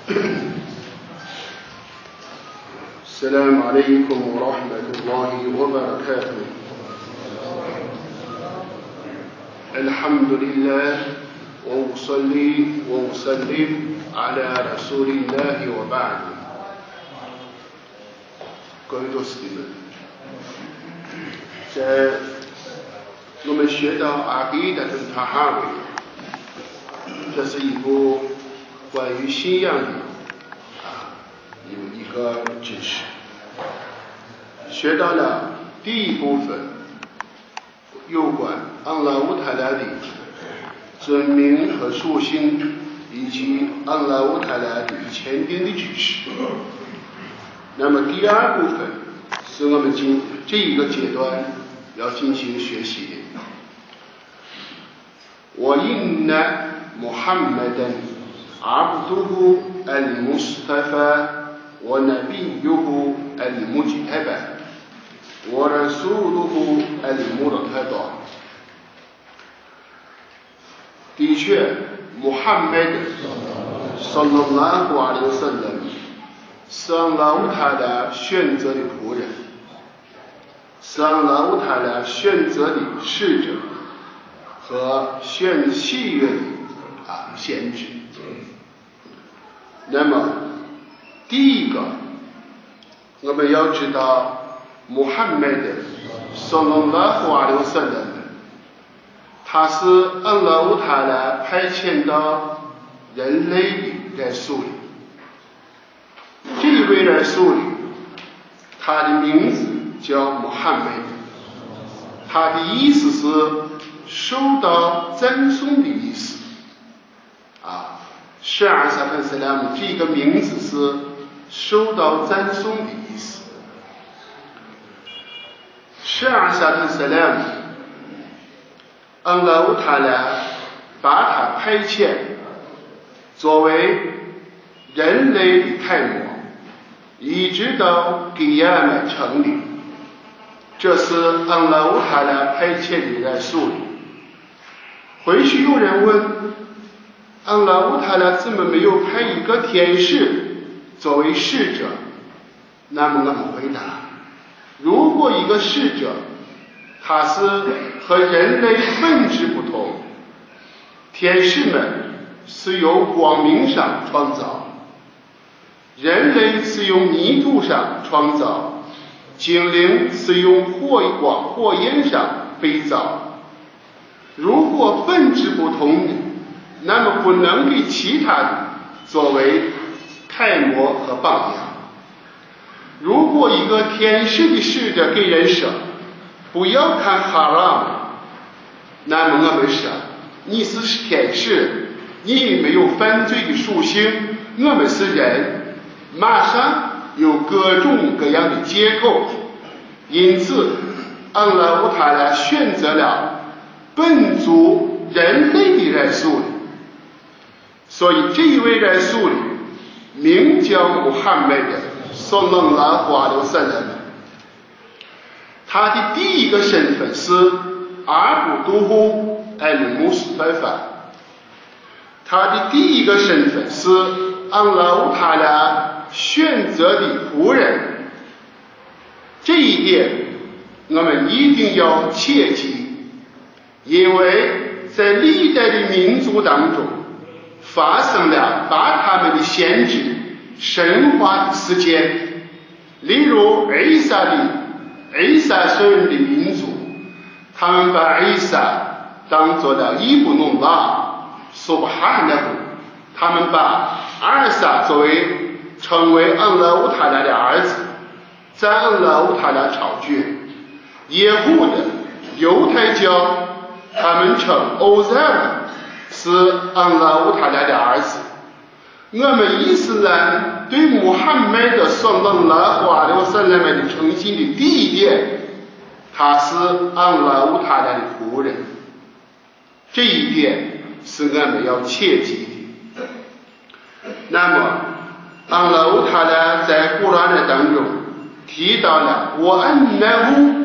السلام عليكم ورحمة الله وبركاته. الحمد لله وأصلي وأسلم على رسول الله وبعد. 各位读师们，在我们学到阿基达顿塔哈维，这是一部关于信仰的有一个知识。学到了第一部分，有关安拉乌塔拉的尊名和属性，以及安拉乌塔拉的前定的知识。那么第二部分是我们这一个阶段要进行学习的。وإن محمدا عبده المصطفى ونبيه المجتبى ورسوله المرتضى。的确，穆罕默德صلى الله عليه وسلم是安拉乌塔拉选择的仆人，是安拉乌塔拉选择的使者和选喜悦的先知。那么第一个，我们要知道穆罕默德صلى الله عليه وسلم他是安拉乌塔拉派遣到人类的来苏里。这一位来苏里，他的名字叫穆罕默德，他的意思是受到赞颂的意思。圣阿萨芬斯拉姆这个名字是受到赞颂的意思。圣阿萨芬斯拉姆，安拉乌塔拉把他派遣作为人类的楷模，一直到给亚麦成立。这是安拉乌塔拉派遣的来苏里。或许有人问，安拉乌塔拉怎么没有派一个天使作为使者？那么我们回答，如果一个使者他是和人类本质不同，天使们是由光明上创造，人类是用泥土上创造，精灵是用火焰上被造。如果本质不同的，那么不能给其他的作为楷模和榜样。如果一个天使的使者给人说不要看哈拉姆，那么我们说你是天使，你没有犯罪的属性，我们是人，马上有各种各样的借口。因此安拉乌塔拉选择了本族人类的来苏里，所以这一位来苏里名叫穆罕默德صلى الله عليه وسلم。他的第一个身份是阿卜杜呼艾穆斯泰法，他的第一个身份是安拉乌塔拉选择的仆人。这一点我们一定要切记，因为在历代的民族当中发生了把他们的先知神化的事件。例如伊萨圣人的民族，他们把伊萨当作了伊布努拉苏巴哈纳胡，他们把阿尔萨成为安拉乌塔拉的儿子，在安拉乌塔拉朝觐。耶户的犹太教，他们称欧塞尔是安拉乌塔拉的儿子。我们伊斯兰对穆罕默德صلى الله عليه وسلم的诚信的第一点，他是安拉乌塔拉的仆人。这一点是我们要切记的。那么安拉乌塔拉在古兰当中提到了وأنه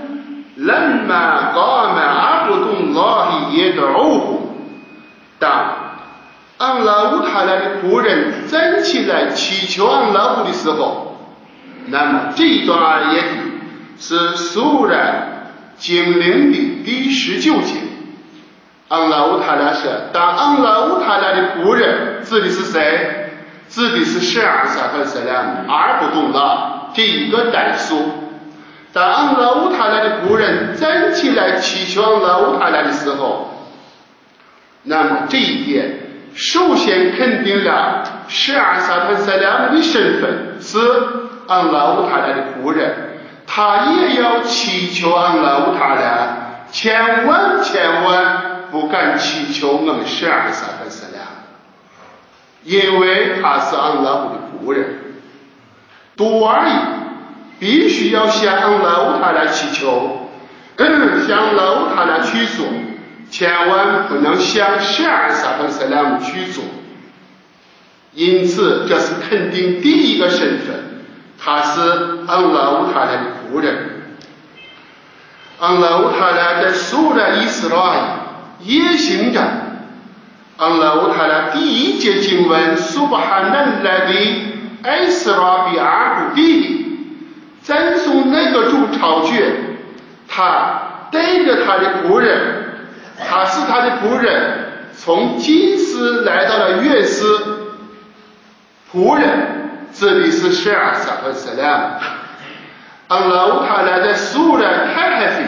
لما قام عبد الله يدعوه，当安安拉乌塔拉的仆人站起来祈求安拉乌的时候，那么这一段阿耶是苏然经灵的第19节。安拉乌塔拉说，当安拉乌塔拉的仆人指的是谁？指的是12萨特塞拉阿尔布杜拉这一个单数。当安拉乌塔拉的仆人站起来祈求安拉乌塔拉的时候，那么这一点首先肯定了12萨特塞拉的身份是安拉乌塔拉的仆人，他也要祈求安拉乌塔拉，千万不敢祈求我们12萨特塞拉，因为他是安拉乌的仆人。独而已，必须要向安拉乌塔拉祈求，向安拉乌塔拉去做，千万不能向12萨特塞拉去做。因此这是肯定第一个身份，他是安拉乌塔拉的仆人。安拉乌塔拉在苏然伊斯拉也行着安拉乌塔拉第一节经文苏巴哈南来的埃斯拉比阿古蒂，赞颂那个主超绝，他带着他的仆人，他是他的仆人，从金丝来到了月丝。仆人这里是12萨特塞拉。安拉乌塔拉在苏然开开飞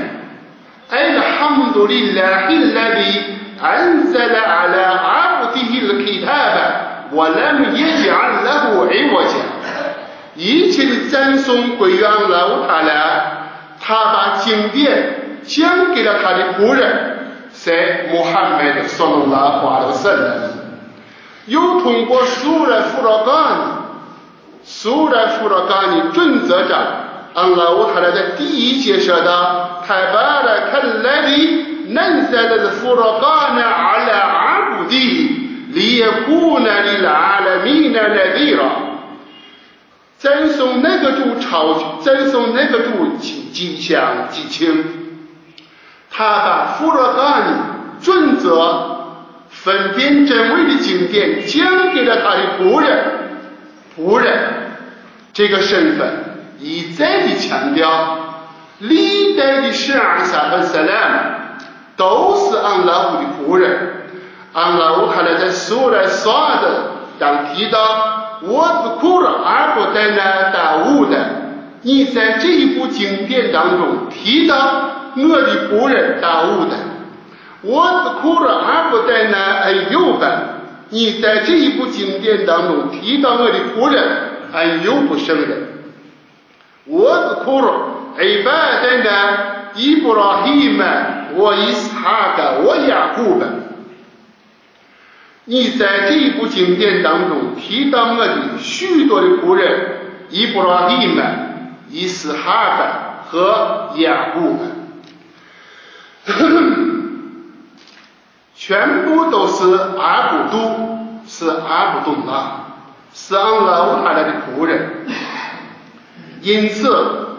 الحمد لله الذي أنزل على عبده الكتاب ولم يجعل له عوجا。一切的赞颂归于安拉乌塔拉，他把经典讲给了他的仆人，在穆罕默德صلى الله عليه وسلم，又通过苏然弗拉干的准则上，安拉乌塔拉在第一节说到تبارك الذي نزل الفرقان على عبده ليكون للعالمين نذيرا。赞颂那个主吉祥吉庆，他把弗拉干准则分辨真伪的经典讲给了他的仆人这个身份一再的强调，历代的12萨特塞拉都是安拉乌的仆人。安拉乌塔拉在苏然萨的当提到我自库尔阿布代那大乌的，你在这一部经典当中提到我的仆人大乌的，我自库尔阿布代那艾尤的，你在这一部经典当中提到我的仆人艾尤不圣人，我自库尔عبادنا إبراهيم وإسحاق ويعقوب。你在这一部经典当中提到我的许多的仆人伊布拉希姆、伊斯哈格和雅古，全部都是阿卜杜，是阿卜杜拉，是安拉乌塔拉的仆人。因此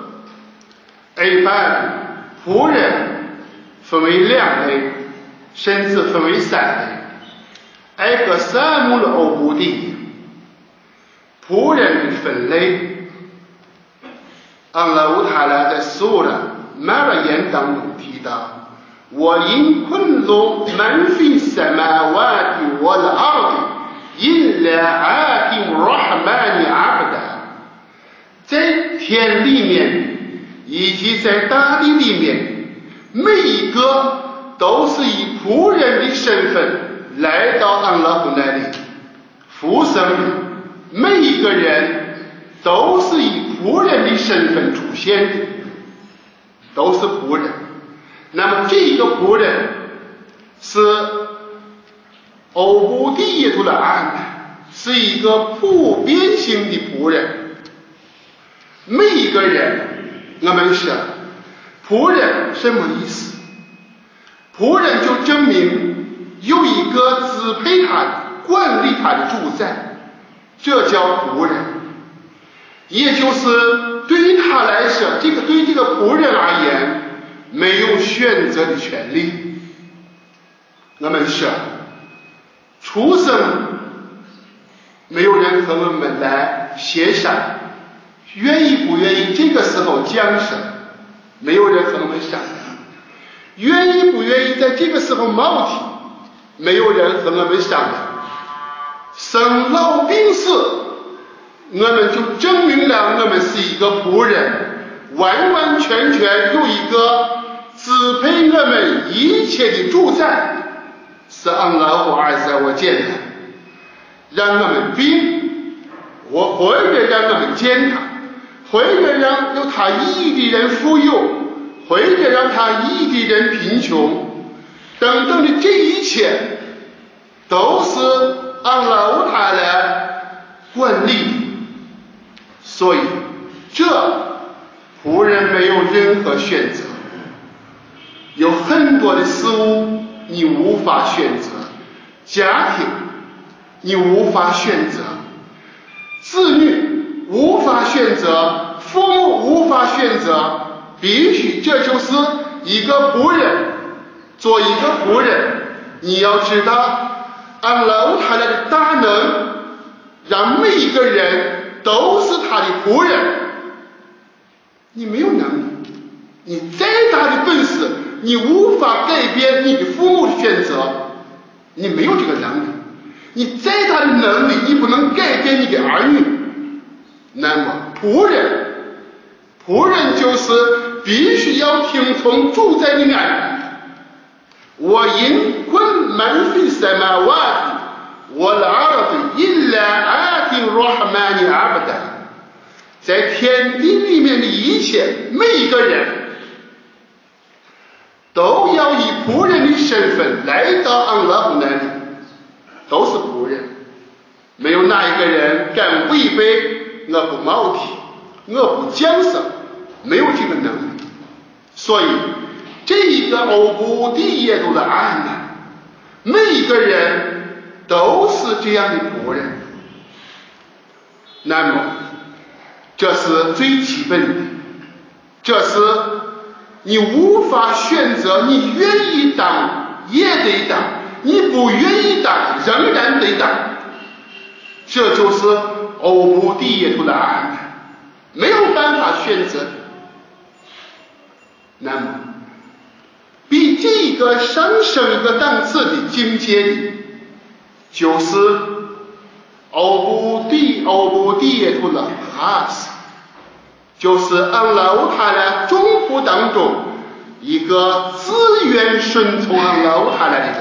仆人分为2类，甚至分为3类。埃格萨姆的欧布蒂仆人的分类，安拉乌塔拉在苏然马拉言当中提到，我因昆路满非萨玛瓦蒂我的阿蒂因拉阿提姆拉哈曼尼阿布达，在天里面以及在大地里面，每一个都是以仆人的身份来到安拉胡那里服生的，每一个人都是以仆人的身份出现的，都是仆人。那么这个仆人是欧布蒂耶图的安排，是一个普遍性的仆人。每一个人，我们说仆人什么意思？仆人就证明有一个支配他的、管理他的主宰，这叫仆人。也就是对于他来说，对这个仆人而言，没有选择的权利。我们说出生没有人和我们来协商，愿意不愿意这个时候降生，没有人和我们商量，愿意不愿意在这个时候冒体，没有人和我们商量。生老病死，我们就证明了我们是一个仆人，完完全全有一个支配我们一切的主宰，是安拉胡尔在我见他，让我们病，或者让我们健康，或者让有他意的人富有，或者让他意的人贫穷，等等的这一切都是安拉他来管理，所以这仆人没有任何选择。有很多的事物你无法选择，家庭你无法选择，子女无法选择，父母无法选择，必须这就是一个仆人。做一个仆人，你要知道安拉他的大能，让每一个人都是他的仆人。你没有能力，你再大的本事，你无法改变你的父母的选择，你没有这个能力。你再大的能力，你不能改变你的儿女。那么仆人就是必须要听从主宰的安排。我因kun man fi samawati wal ardi illa ati rahmani abda， 在天地里面的一切，每一个人都要以仆人的身份来到安拉那里，都是仆人，没有哪一个人敢违背我不冒体，我不降生，没有这个能力。所以这一个欧布地耶度的安排，每一个人都是这样的仆人。那么这是最基本的，这是你无法选择，你愿意当也得当，你不愿意当仍然得当。这就是欧布地耶度的安排，没有办法选择。那么比这个上升一个档次的境界里，就是欧布地耶图的哈斯，就是安拉乌塔拉众仆当中一个自愿顺从安拉乌塔拉的人，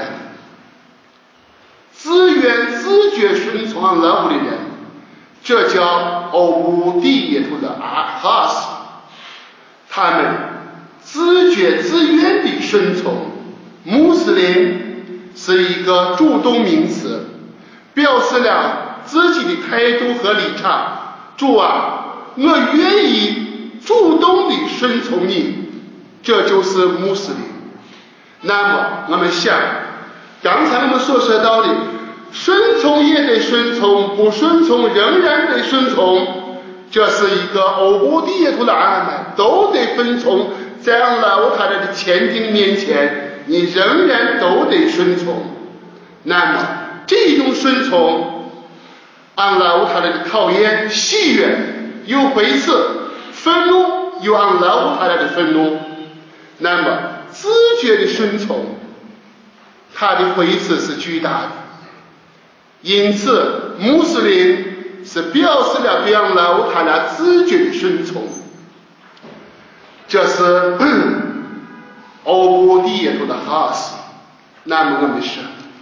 自愿自觉顺从安拉乌的人，这叫欧布地耶图的哈斯。他们自觉自愿的顺从。穆斯林是一个主动名词，表示了自己的态度和立场。主啊，我愿意主动的顺从你，这就是穆斯林。那么我们想，刚才我们所说到的顺从也得顺从，不顺从仍然得顺从，这是一个欧布地耶图的安排，都得遵从。在安拉乌塔拉的前定面前，你仍然都得顺从。那么这种顺从，安拉乌塔拉的考验，喜悦有回次，愤怒有安拉乌塔拉的愤怒。那么自觉的顺从，它的回次是巨大的。因此穆斯林是表示了对安拉乌塔拉自觉的顺从。这是欧布地耶图的哈斯。那么我们说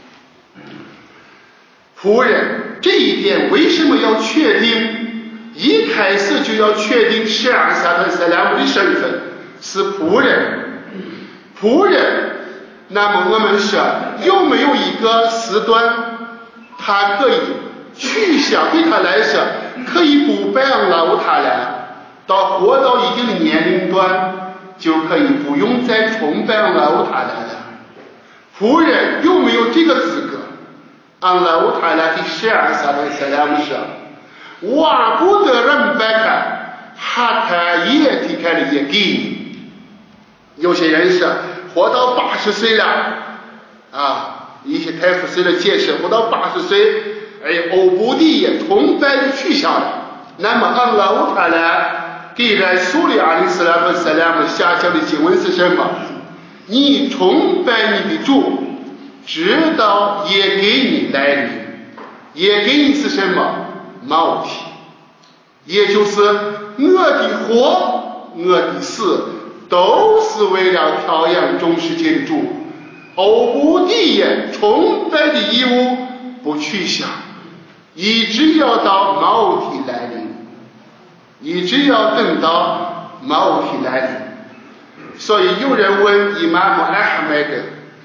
仆人这一点为什么要确定？一开始就要确定希尔萨特塞拉姆的身份是仆人。仆人，那么我们说有没有一个时段，他可以取消，对他来说可以不拜安拉乌塔拉，到活到一定的年龄段就可以不用再崇拜安拉乌塔拉了。仆人有没有这个资格？安拉乌塔拉的希尔萨特塞拉姆说：“瓦不得人拜卡，哈塔也提开了也给你。”有些人说活到80岁了啊，一些太复岁的解释，活到80岁欧布地也崇拜的取消了。那么安拉乌塔来给来苏里阿里斯拉和塞拉姆下降的经文是什么？你崇拜你的主，直到也给你来临，也给你是什么？毛体，也就是我的活，我的死，都是为了调养众世界的主。欧布地也崇拜的义务不取消，一直要到毛体来临，一直要等到毛体来临。所以有人问伊玛目艾哈迈德，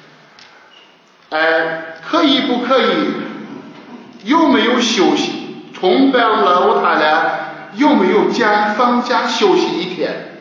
可以不可以？有没有休息？崇拜安拉乌塔来有没有放假休息一天？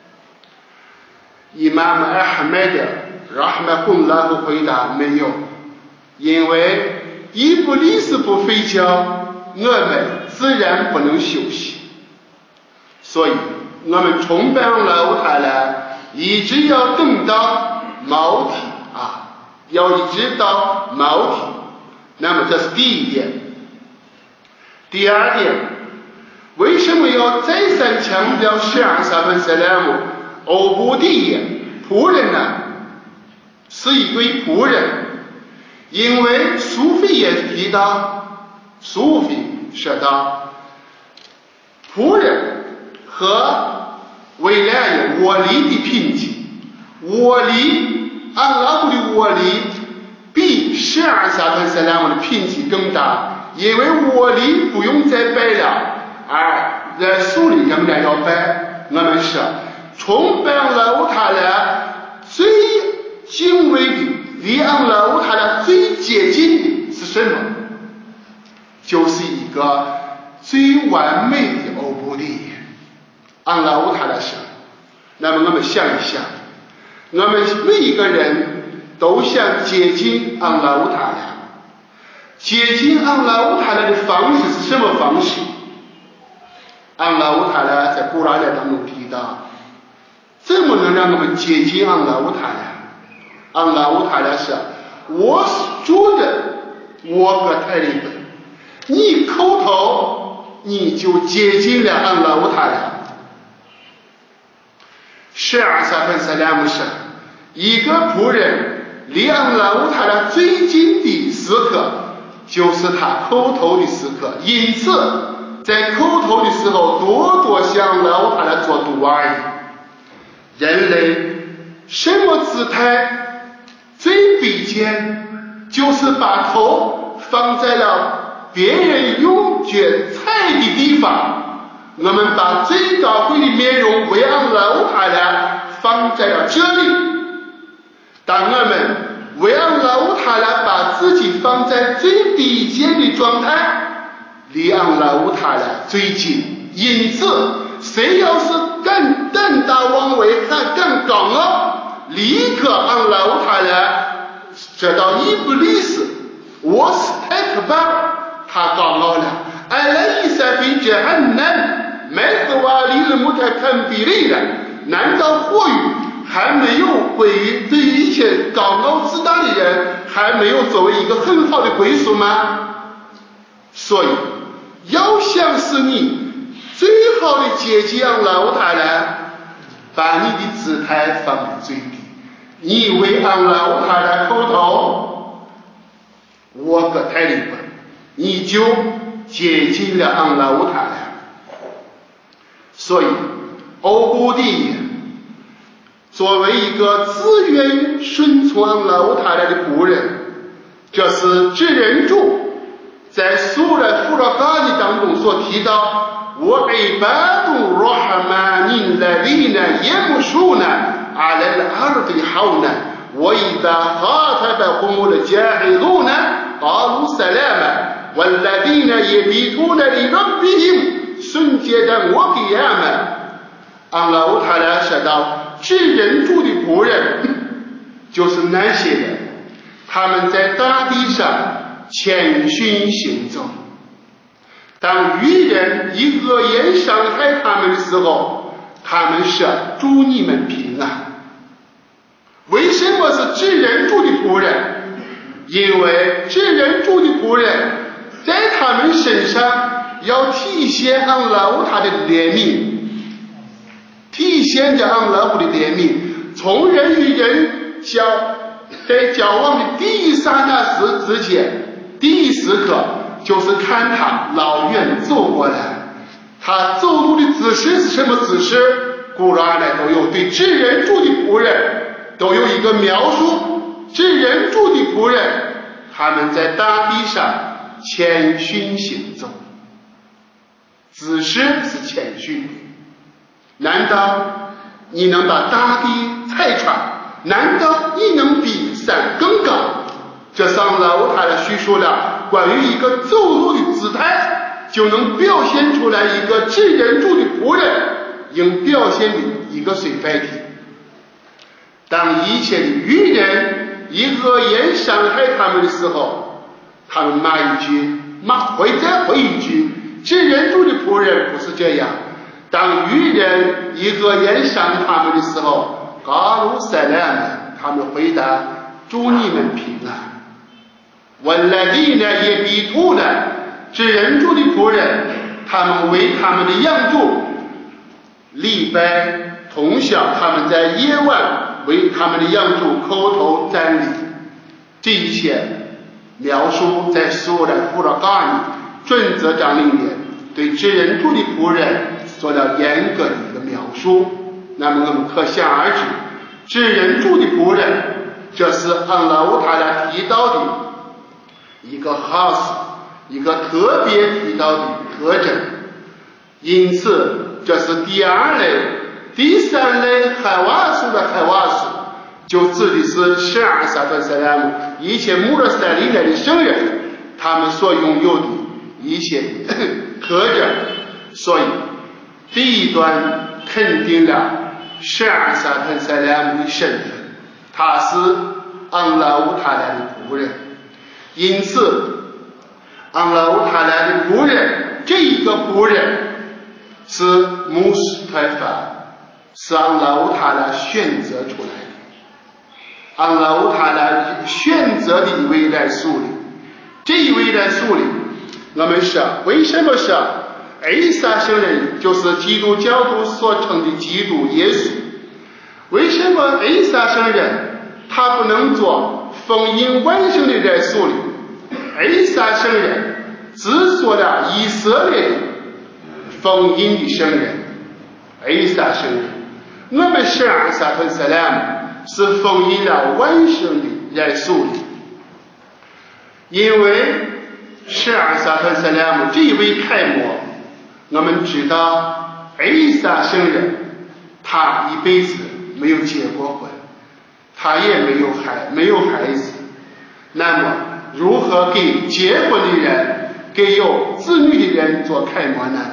伊玛目艾哈迈德拉哈迈洪拉不回答没有，因为伊布利斯不睡觉，我们自然不能休息。所以我们崇拜安拉乌塔来一直要等到毛体要一直到毛体。那么这是第一点。第二点，为什么要再三强调12沙芬塞莱姆欧布地也仆人呢？是一对仆人，因为苏菲也提到，苏菲说到仆人和未来窝里的品级，窝里安拉布的窝里比12沙芬塞莱姆的品级更大，因为窝里不用再拜了，在树里仍然要拜。我们说崇拜安拉乌塔拉最敬畏的，离安拉乌塔拉最接近的是什么？就是一个最完美的欧布地安拉乌塔拉说。那么我们想一想，我们每一个人都想接近安拉乌塔拉，接近安拉乌塔拉的方式是什么方式？安拉乌塔拉在古兰经当中提到，怎么能让我们接近安拉乌塔拉？安拉乌塔拉说，我住的我个泰利本，你口头你就接近了安拉乌塔拉。12沙芬塞莱姆说，一个仆人离安拉乌塔拉最近的时刻就是他口头的时刻，因此在口头的时候多多向安拉乌塔拉做读而已。人类什么姿态最比肩？就是把头放在了别人用脚踩的地方。我们把最高贵的面容为安拉乌塔拉放在了这里。当我们为安拉乌塔拉把自己放在最低贱的状态，离安拉乌塔拉最近。因此谁要是敢胆大妄为，还敢高傲，立刻安拉乌塔拉这到伊布利斯，我是太可怕，他高傲了。阿拉伊萨比杰汉南麦克瓦里的木泰坎比利了，难道或许还没有归于对于一切高傲自大的人还没有作为一个很好的归属吗？所以要想使你最好的接近安拉乌塔拉，把你的姿态放在最低，你为安拉乌塔拉口头我个泰利本，你就接近了安拉乌塔拉。所以欧布地作为一个自愿顺从安拉乌塔拉的仆人，这是至人主在苏拉富拉嘎尼当中所提到，我عباد الرحمن الذين يمشون على الأرض حونا وإذا خاطبهم الجاهلون قالوا سلاما والذين يبيتون لربهم سجدا وقياما。安拉乌塔拉说到，至人主的仆人就是那些人，他们在大地上谦逊行走，当愚人以恶言伤害他们的时候，他们说祝你们平安。为什么是至人主的仆人？因为至人主的仆人在他们身上要体现安拉乌他的怜悯，体现着安拉乌的怜悯。从人与人在交往的第一刹那之间，第一时刻就是看他老远走过来，他走路的姿势是什么姿势？古兰呢都有，对至人主的仆人都有一个描述。至人主的仆人，他们在大地上谦逊行走，姿势是谦逊的。难道你能把大地踩穿？难道你能比山更高？这上楼他的叙述了关于一个走路的姿态，就能表现出来一个至人主的仆人应表现的一个水白体。当一切的愚人以恶言伤害他们的时候，他们骂一句，再回一句。至人主的仆人不是这样，当愚人以恶言伤他们的时候，嘎鲁塞兰，他们回答祝你们平安。والذين يبيتون，至人主的仆人，他们为他们的养主礼拜通宵，他们在夜晚为他们的养主口头瞻礼。这一切描述在苏然布拉嘎尼准则章里面，对至人主的仆人做了严格的一个描述。那么我们可想而知，至人主的仆人，这是安拉乌塔拉提到的一个一个特别提到的特征。因此这是第二类。第三类海瓦苏的海瓦苏，就指的是12萨特塞拉姆一切穆勒塞里来的圣人，他们所拥有的一些特征。所以第一段肯定了12萨特塞拉姆的身份，他是安拉乌塔拉的仆人。因此安拉乌塔拉的仆人，这一个仆人是穆斯泰法，是安拉乌塔拉选择出来的。安拉乌塔拉选择的一位来属灵，这一位来属灵，我们说为什么说艾萨圣人就是基督教徒所称的基督耶稣？为什么艾萨圣人他不能做封印万圣的来属灵？艾萨圣人只做了以色列的封印的圣人，艾萨圣人。我们12萨特塞拉姆是封印了万圣的来属灵，因为12萨特塞拉姆这一位楷模，我们知道艾萨圣人他一辈子没有结过婚，他也没有孩子。那么如何给结婚的人，给有子女的人做楷模呢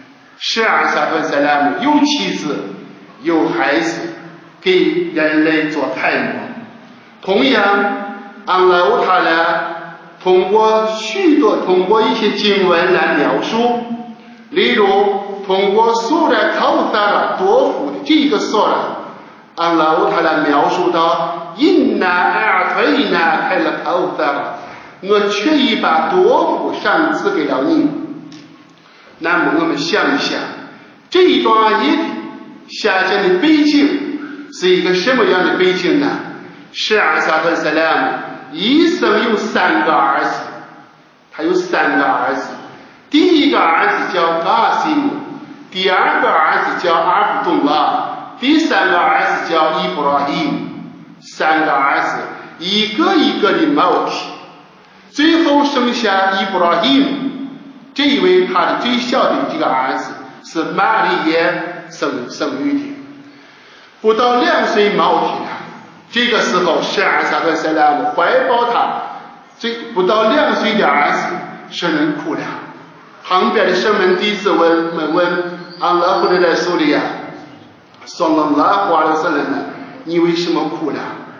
？12萨特塞拉姆有妻子有孩子，给人类做楷模。同样安拉乌塔拉通过一些经文来描述，例如通过苏拉考萨拉多福的这个苏拉，安拉乌塔拉描述到因那阿推那开了考萨拉，我却已把多福赏赐给了你。那么我们想一想，这一段阿耶的下降的背景是一个什么样的背景呢？12萨特塞拉姆一生有3个儿子，他有3个儿子。第一个儿子叫嘎西姆，第二个儿子叫阿卜杜拉，第三个儿子叫伊布拉希姆。3个儿子一个一个的冒起，最后生下伊布拉希姆。这一位他的最小的这个儿子是玛丽耶生育的，不到2岁冒起了。这个时候12萨特塞拉姆怀抱他不到2岁的儿子，使人哭了。旁边的圣门弟子问安拉胡的来苏里亚送了拉花的圣人呢，你为什么哭了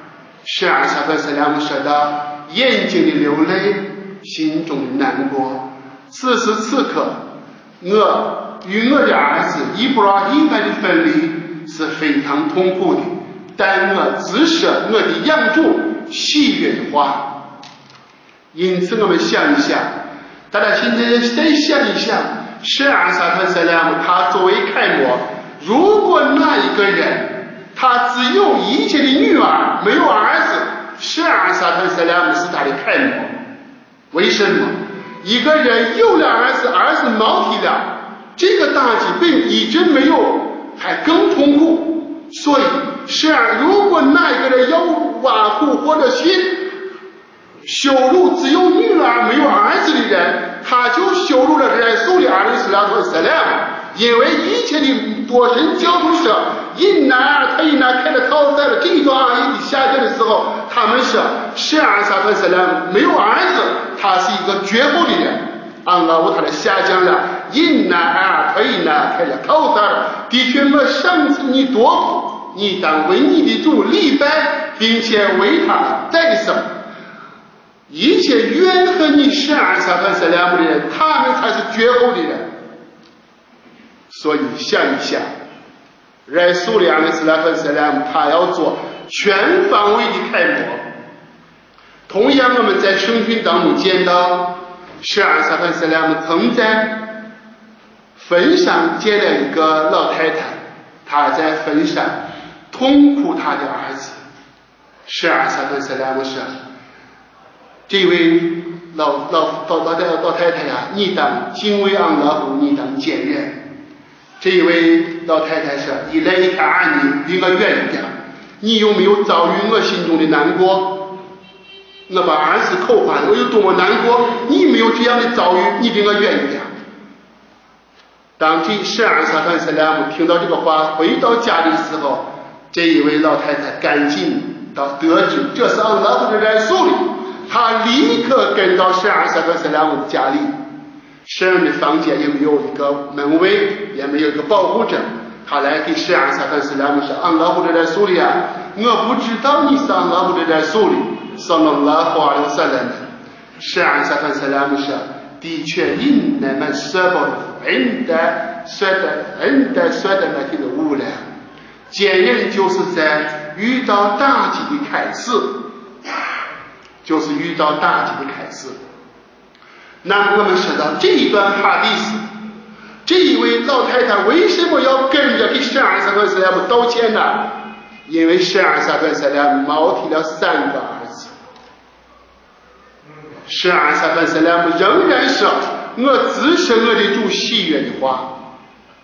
？12萨特塞拉姆说道，眼睛里流泪，心中难过。此时此刻我与我的儿子伊布拉希曼的分离是非常痛苦的，但我只说我的养主喜悦的话。因此我们想一想， 大家现在再想一想，圣安萨特塞拉姆他作为楷模，如果那一个人他只有一切的女儿没有儿子，圣安萨特塞拉姆是他的楷模。为什么？一个人有了儿子，儿子毛体了，这个大疾病一直没有，还更痛苦。所以如果那一个人要挖苦或者羞辱只有女儿没有儿子的人，他就羞辱了人苏里阿里斯拉托塞拉姆。因为以前的多神教徒说，因南尔他因南开了靠塞了这一段阿姨的下降的时候，他们说圣安萨特塞拉姆没有儿子，他是一个绝后的人。安拉乌他的下降了，因南尔他因南开了靠塞了，的确我上次你多苦，你当为你的主礼拜，并且为他代圣。一切怨恨你圣安萨特塞拉姆的人，他们才是绝后的人。所以想一想，来苏里阿里斯拉特塞拉姆他要做全方位的楷模。同样我们在圣经当中见到圣安萨特塞拉姆曾在坟上见了一个老太太，她在坟上痛苦她的儿子。圣安萨特塞拉姆说，这位老太太呀，你当敬畏安拉夫，你当坚韧。这一位老太太说，一来一看你离我远一点，你有没有遭遇我心中的难过？我把儿子口唤，我有多么难过，你没有这样的遭遇，你离我远一点。当这圣安萨特塞拉姆听到这个话，回到家里的时候，这一位老太太赶紧到得知这是安拉夫的人数里，他立刻跟到圣安萨特塞拉姆的家里。圣人的房间也没有一个门卫，也没有一个保护者，他来给圣安萨特塞拉姆说，安拉夫的人数里啊，我不知道你是安拉夫的人数里sallallahu alaihi wasallam。圣安萨特塞拉姆说，的确因那么舍不舍得那个无赖，坚韧就是在遇到大疾的开始，就是遇到大疾的开始。那么我们说到这一段哈迪斯，这一位老太太为什么要跟着给圣安萨特塞拉姆道歉呢？因为圣安萨特塞拉姆毛提了3个儿子。圣安萨特塞拉姆仍然说，我只是我的主喜悦的话，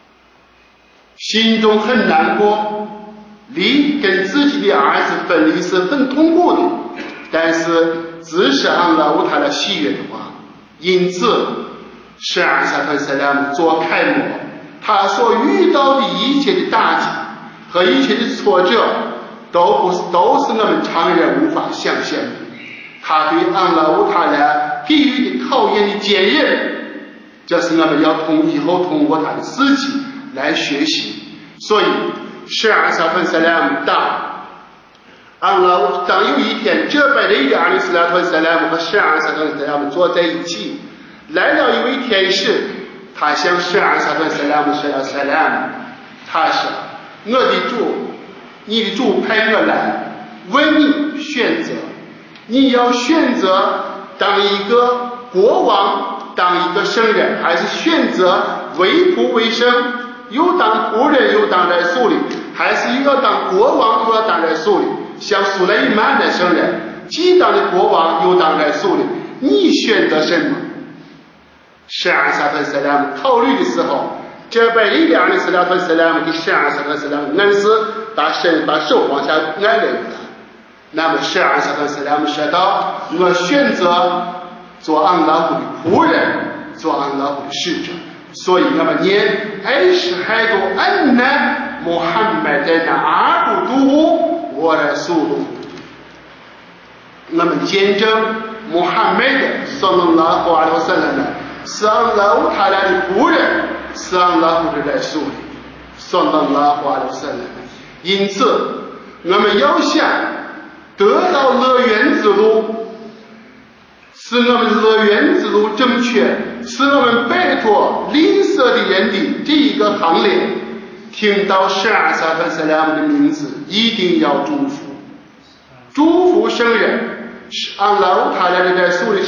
心中很难过，离跟自己的儿子分离是很痛苦的，但是只是安拉乌他的喜悦的话。因此圣安萨特塞拉姆做楷模，他所遇到的一切的打击和一切的挫折都是我们常人无法想象的。他对安拉乌塔拉给予的考验的坚韧，这是我们要以后通过他的事迹来学习。所以圣安萨特塞拉姆当有一天这百人的阿里斯拉特塞拉姆和圣安萨特塞拉姆坐在一起，来了一位天使，他向圣安萨特塞拉姆说，塞拉姆，他说，我的主，你的主派我来问你选择，你要选择当一个国王，当一个圣人，还是选择为仆为生，又当仆人又当在手里，还是又要当国王又要当在手里，像苏莱伊曼的圣人，既当的国王又当在手里，你选择什么？圣安萨特塞拉姆考虑的时候，这百里的阿里斯拉特塞拉姆给圣安萨特塞拉姆暗示，把手往下按了一下。那么圣安萨特塞拉姆说道，我选择做安拉夫的仆人，做安拉夫的使者。所以我们念艾什海多安纳穆罕默德那阿布杜胡我来苏鲁，我们见证穆罕默德sallallahu alaihi wasallam是安拉夫他来的仆人，是安拉夫的来苏里sallallahu alaihi wasallam。因此我们要想得到乐园之路，使我们乐园之路正确，使我们摆脱吝啬的人的这一个行列，听到圣安萨特塞拉姆的名字一定要祝福，祝福圣人。安拉乌塔拉的在书里上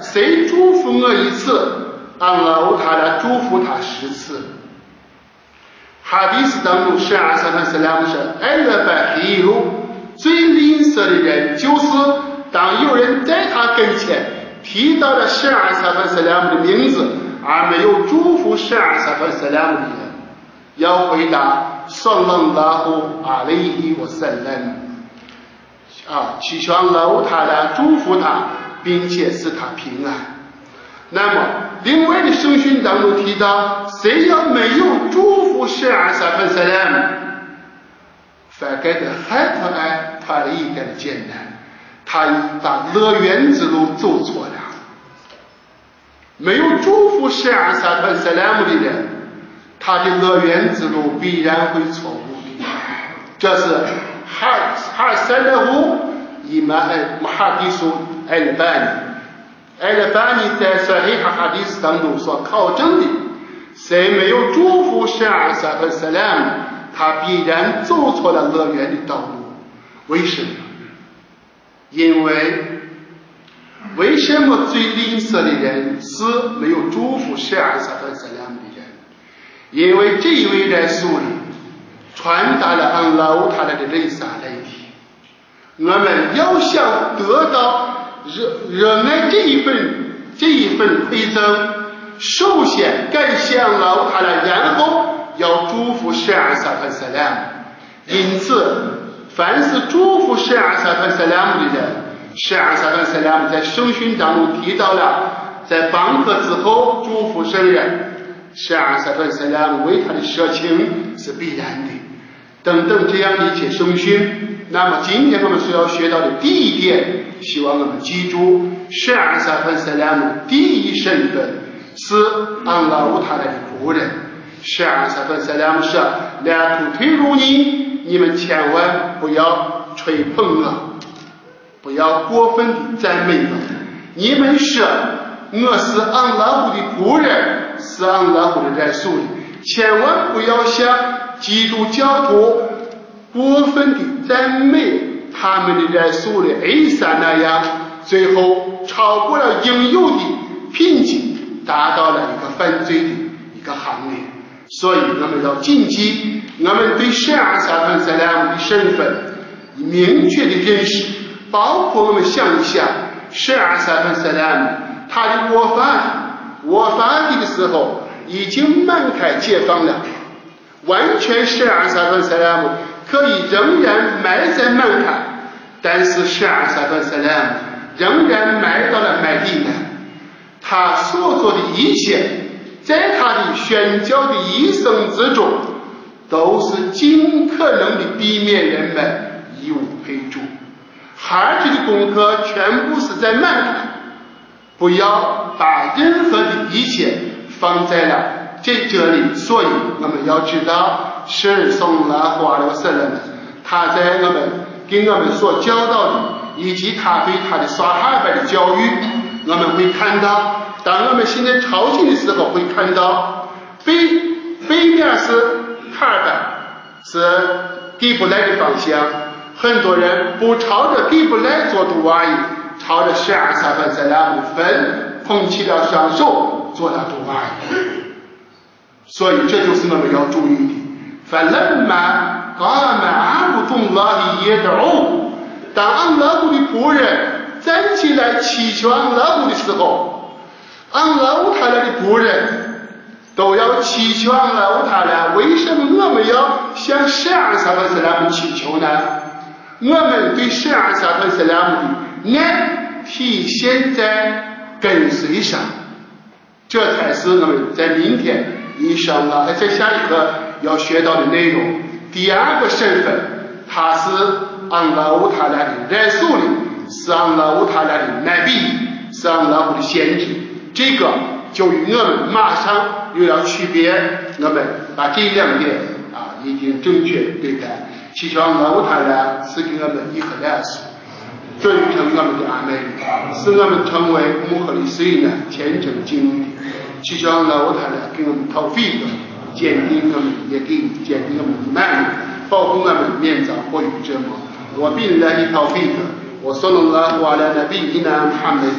谁祝福我一次，安拉他来祝福他10次。哈迪斯当中是阿萨特斯拉姆说，艾勒拜黑路最吝啬的人，就是当有人在他跟前提到了是阿萨特斯拉姆的名字，而没有祝福是阿萨特斯拉姆的人，要回答萨拉拉胡阿雷伊沃塞勒祈求安拉他来祝福他，并且使他平安。那么另外的圣训当中提到，谁要没有祝福是阿萨特斯拉姆，反该的害怕爱他的一个艰难，他把乐园之路走错了。没有祝福是阿萨特斯拉姆的人，他的乐园之路必然会错误的。这是哈塞勒胡伊玛穆哈迪苏艾勒巴尼在索黑哈哈迪斯当中所考证的，谁没有祝福是阿萨特斯拉姆，他必然走错了乐园的道路。为什么？因为什么最吝啬的人是没有祝福是阿萨特斯拉姆的人？因为这一位在书里传达了安拉他来的雷萨来的。我们要想得到热爱这一份馈赠，首先感谢安拉他来，然后要祝福是阿萨特斯拉姆。因此凡是祝福是阿萨特斯拉姆的人，是阿萨特斯拉姆在圣训当中提到了，在邦克之后祝福圣人，是阿萨特斯拉姆为他的舍情是必然的，等等这样的一些圣训。那么今天我们所要学到的第一点，希望我们记住，是阿萨特斯拉姆第一身份是安拉他的仆人。是阿萨特斯拉姆说，来图推入你们千万不要吹捧我，不要过分的赞美我。你们说我是安拉的仆人，是安拉的在属里，千万不要像基督教徒过分的赞美他们的在属里 A3 那样，最后超过了应有的品级，达到了一个犯罪的一个行列。所以我们要谨记，我们对是阿萨特斯拉姆的身份明确的认识，包括我们想一想，是阿萨特斯拉姆他的沃法的时候已经满开解放了，完全是阿萨特斯拉姆可以仍然埋在满开，但是是阿萨特斯拉姆仍然埋到了麦地那，他所做的一切，在他的宣教的一生之中，都是尽可能的避免人们以物配主。孩子的功课全部是在满开，不要把任何的一切放在了这里。所以我们要知道，是送了华留瑟人，他在给我们所教导的，以及他对他的撒哈巴的教育，我们会看到，当我们现在朝觐的时候会看到，北面是卡尔巴，是给不来的方向，很多人不朝着给不来做杜瓦伊，朝着是阿萨特斯拉姆分捧起了双手做了杜瓦伊。所以这就是我们要注意的。فلما قام عبد الله يدعو， 当安拉古的仆人站起来祈求安拉古的时候，安拉乌塔拉的仆人都要祈求安拉乌塔拉。为什么我们要向是阿萨特斯拉姆祈求呢？我们对是阿萨特斯拉姆的爱体现在跟随上，这才是我们在明天医生了在下一课要学到的内容。第二个身份，他是安拉乌塔拉的来素里，是安拉乌塔拉的乃比，是安拉乌的先知。这个就与我们马上又要区别，我们把这两点一定正确对待。祈求安拉乌塔拉赐给我们一颗来素，尊称我们的阿妹，使我们成为穆赫里斯呢虔诚敬畏的。祈求安拉乌塔拉给我们逃避的，坚定我们也给坚定我们的慢，保护我们免遭火与折磨。我病来的逃避的，我صلى الله على نبينا محمد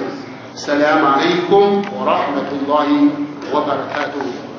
السلام عليكم ورحمة الله وبركاته.